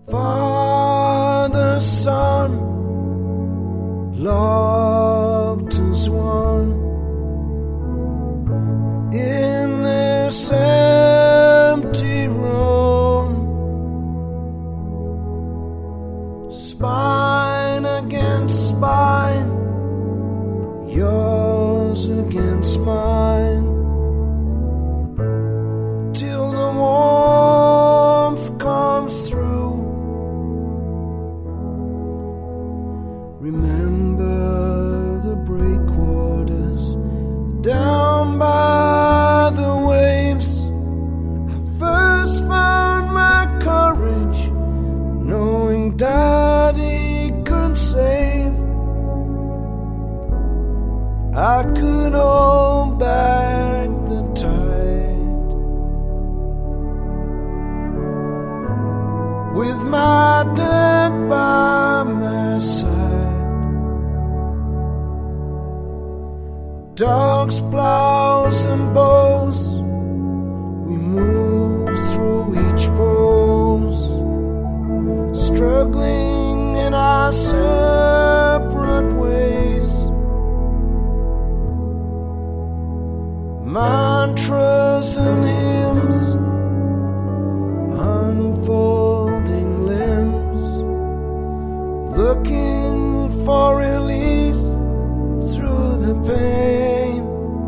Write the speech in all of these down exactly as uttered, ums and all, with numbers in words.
Father, Son, locked as one in this empty room, spine against spine, yours against mine, till the warmth comes through. Remember the breakwaters down by the waves. I first found my courage, knowing Daddy could save. I could hold back the tide with my dad by my side. Dogs, plows, and bows, we move through each pose, struggling in our separate ways. Mantras and hymns, unfolding limbs, looking for release through the pain.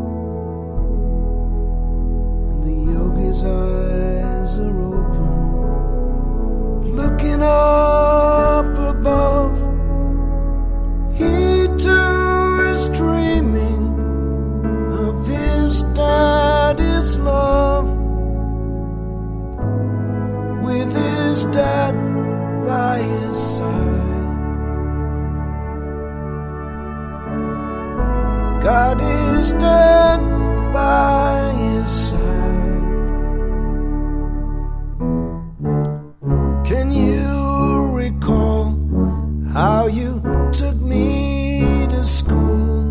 And the yogi's eyes are open, looking up above. He too is dreaming of his daddy's love, with his dad by his side. God is dead by his side. Can you recall how you took me to school?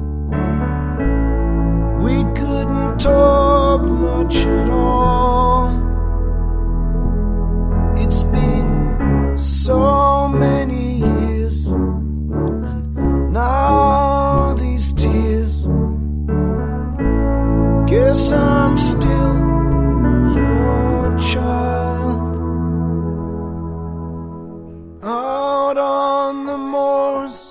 We couldn't talk much at all. It's been so many years, and now these tears. Guess I'm still your child. Out on the moors,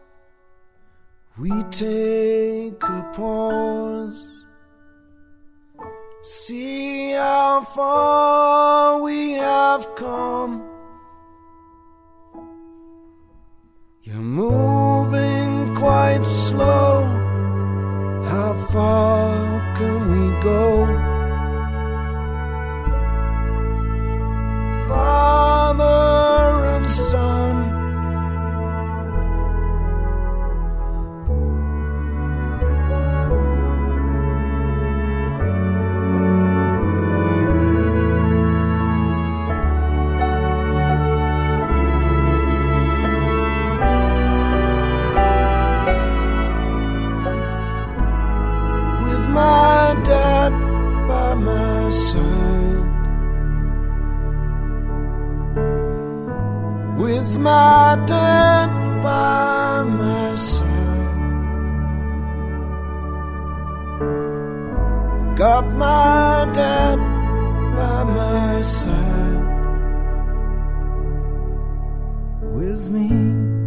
we take a pause, see how far we have come. You're moving quite slow. How far can we go? Father and Son, my dad by my side, with my dad by my side. Got my dad by my side, with me.